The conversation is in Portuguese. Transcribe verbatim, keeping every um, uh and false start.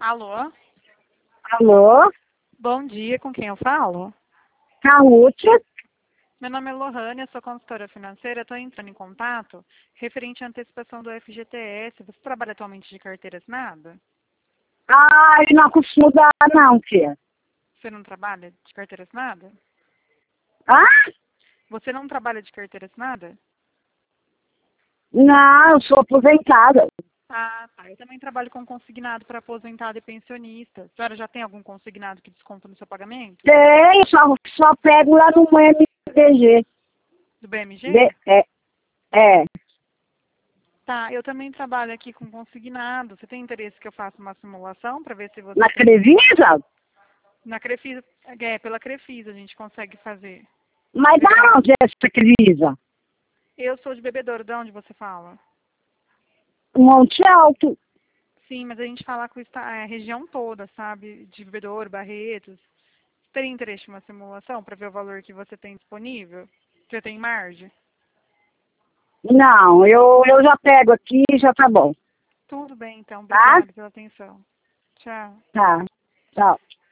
Alô? Alô? Bom dia, com quem eu falo? Caúte? Meu nome é Lohane, eu sou consultora financeira, estou entrando em contato referente à antecipação do F G T S. Você trabalha atualmente de carteira assinada? Ai, não costumo dar não, tia. Você não trabalha de carteira assinada? Ah? Você não trabalha de carteira assinada? Não, eu sou aposentada. Ah, tá. Eu também trabalho com consignado para aposentado e pensionista. A senhora já tem algum consignado que desconta no seu pagamento? Tem, só, só pego lá no M D G. Do B M G? De, é, é. Tá, eu também trabalho aqui com consignado. Você tem interesse que eu faça uma simulação para ver se você Na tem... Crevisa? Na Crefisa, é, pela Crefisa a gente consegue fazer. Mas da onde é essa Crevisa? Eu sou de Bebedouro, de onde você fala? Monte Alto. Sim, mas a gente fala com esta- a região toda, sabe? De Bebedouro, Barretos. Você teria interesse em uma simulação para ver o valor que você tem disponível? Você tem margem? Não, eu, eu já pego aqui e já tá bom. Tudo bem, então. Tá? Obrigada pela atenção. Tchau. Tá. Tchau.